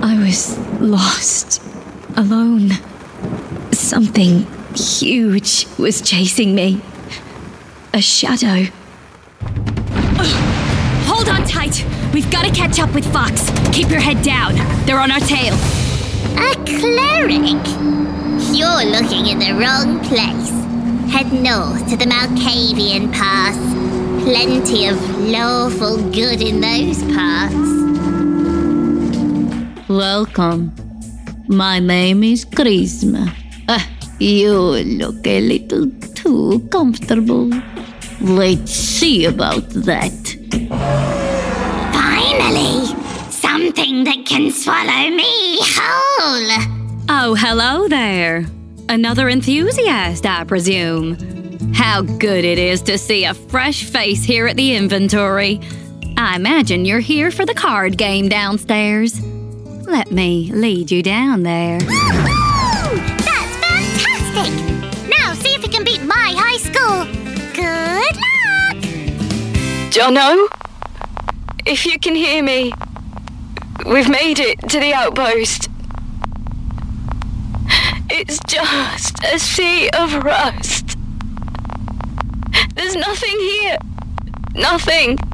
I was lost, alone. Something huge was chasing me. A shadow. Hold on tight. We've got to catch up with Fox. Keep your head down. They're on our tail. A cleric? You're looking in the wrong place. Head north to the Malkavian Pass. Plenty of lawful good in those parts. Welcome. My name is Charisma. You look a little too comfortable. Let's see about that. Finally! Something that can swallow me whole! Oh, hello there. Another enthusiast, I presume. How good it is to see a fresh face here at the inventory. I imagine you're here for the card game downstairs. Let me lead you down there. Woohoo! That's fantastic! Now see if you can beat my high school. Good luck! Jono? If you can hear me, we've made it to the outpost. It's just a sea of rust. There's nothing here. Nothing.